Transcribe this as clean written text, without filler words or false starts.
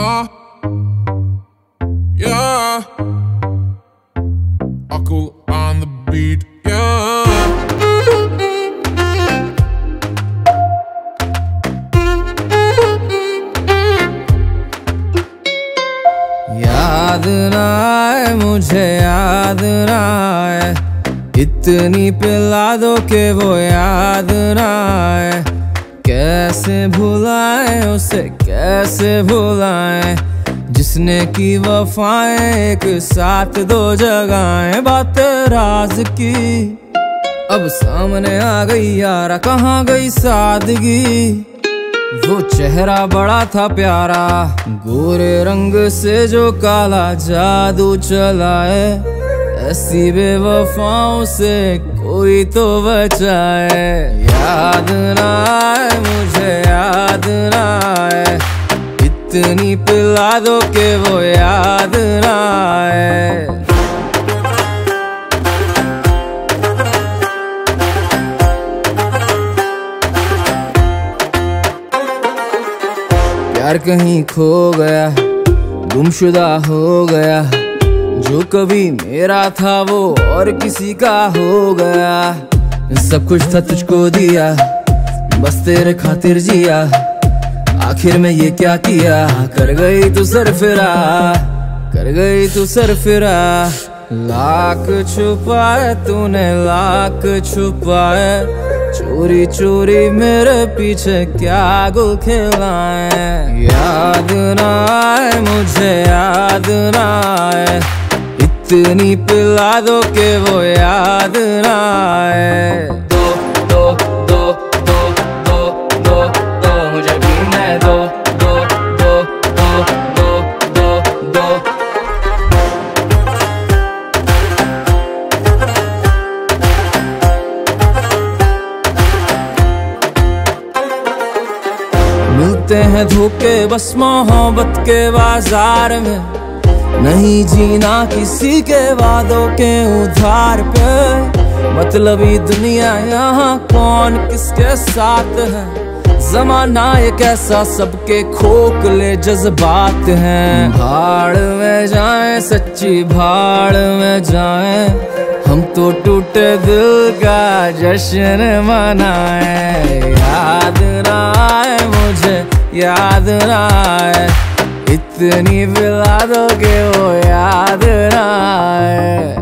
yeah, yeah. Akul on the beat, yeah. याद ना आए मुझे, याद ना आए, इतनी पिला दो के वो याद ना आए। कैसे भुलाए उसे, कैसे भुलाए, जिसने की वफाएं एक साथ दो जगहें। बात राज की अब सामने आ गई यारा, कहाँ गई सादगी। वो चेहरा बड़ा था प्यारा, गोरे रंग से जो काला जादू चलाए। ऐसी बेवफाओं से कोई तो बचाए। याद ना आए मुझे, याद ना आए, इतनी पिला दो के वो याद ना आए। प्यार कहीं खो गया, गुमशुदा हो गया, जो कभी मेरा था वो और किसी का हो गया। सब कुछ था तुझको दिया, बस तेरे खातिर जिया, आखिर में ये क्या किया। कर गई तू सरफिरा, कर गई तू सरफिरा। लाख छुपाए तूने, लाख छुपाए, चोरी चोरी मेरे पीछे क्या गुल खिलाए। याद ना आए मुझे, याद ना आए, इतनी पिला दो के वो याद ना आए। दो दो दो दो दो दो दो मुझे पीने दो, दो दो दो दो दो दो। मिलते हैं धोखे बस मोहब्बत के बाजार में, नहीं जीना किसी के वादों के उधार पे। मतलबी दुनिया यहाँ कौन किसके साथ है, जमाना एक ऐसा सबके खोखले जज्बात हैं। भाड़ में जाएं सच्ची भाड़ में जाएं, हम तो टूटे दिल का जश्न मनाएं। याद ना आए मुझे, याद ना आए, इतनी पिला दो के वो याद ना आए।